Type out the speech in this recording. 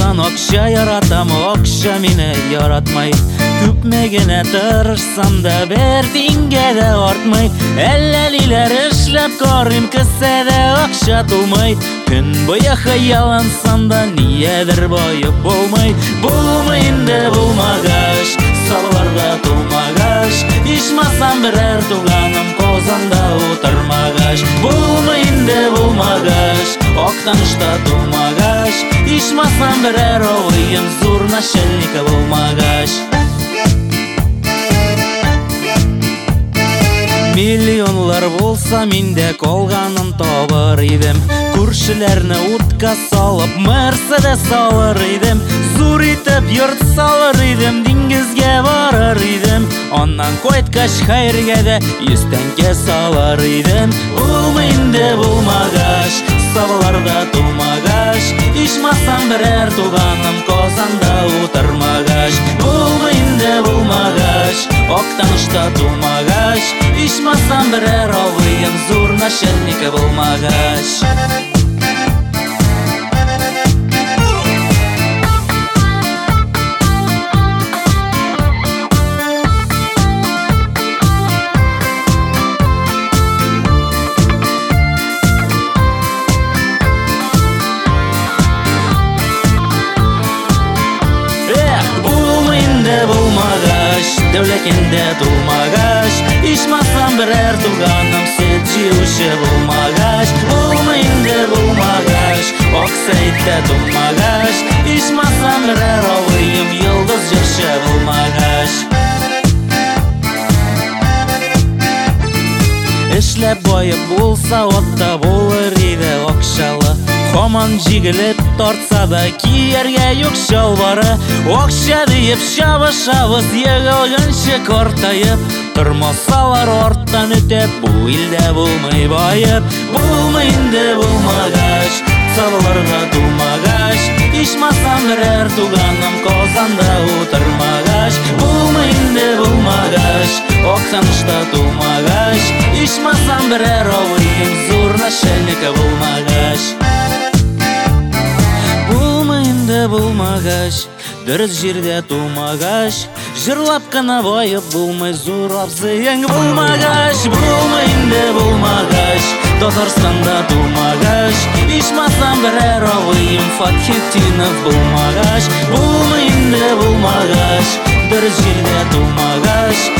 Ошондуктан акча яратам, акча мени яратмай. Күпмегене тырышсам да бер тиңге де артмай. Әлләлиләр эшләп карыйм, кесәдә акча тулмай. Көн буе хыяллансам да ниядер байып булмай. Булмый инде булмагач, салларда тулмагач. Ичмасам берәр туганым Казанда утырмагач. Булмый инде булмагач, Актанышта тулмагач. Ичмасам берәр авыем зур начальника булмагач. Миллионлар булса миндә калганын табар идем. Күршеләрне утка салып Мерседес алыр идем. Зур итеп йорт салыр идем, диңгезгә барыр идем. Аннан кайткач хәергә дә 100 тәңкә салыр идем. Булмый инде булмагач, сабаларда тулмагач. Ичмасам берәр туганым Казанда утырмагач. Булмый инде булмагач, Актанышта тулмагач. Ичмасам берәр авыем зур начальника булмагач. Булмый инде булмагач, дәүләкәндә тулмагач. Ичмасам берәр туганым сөт җыючы булмагач. Булмый инде булмагач, Аксәйттә тулмагач. Ичмасам берәр авыем йолдыз җырчы булмагач. Эшләп байып булса атта булыр иде акчалы. Хаман җигелеп тартса да кияргә юк чалбары. Акча диеп чабышабыз егылганчы картаеп. Тормасалар арттан үтеп, бу илдә булмый байып. Булмый инде булмагач, сабаларга тулмагач. Ичмасам берәр туганым Казанда утырмагач. Булмый инде булмагач, Актанышта тулмагач. Ичмасам берәр авыем зур начальника булмагач. Булмый инде булмагач, дөрес җирдә тулмагач. Җырлап кына байып булмый зур абзыең булмагач. Булмый инде булмагач, Татарстанда тулмагач. Ичмасам берәр авыем Фатхетдинов булмагач. Булмый инде булмагач, дөрес җирдә тулмагач.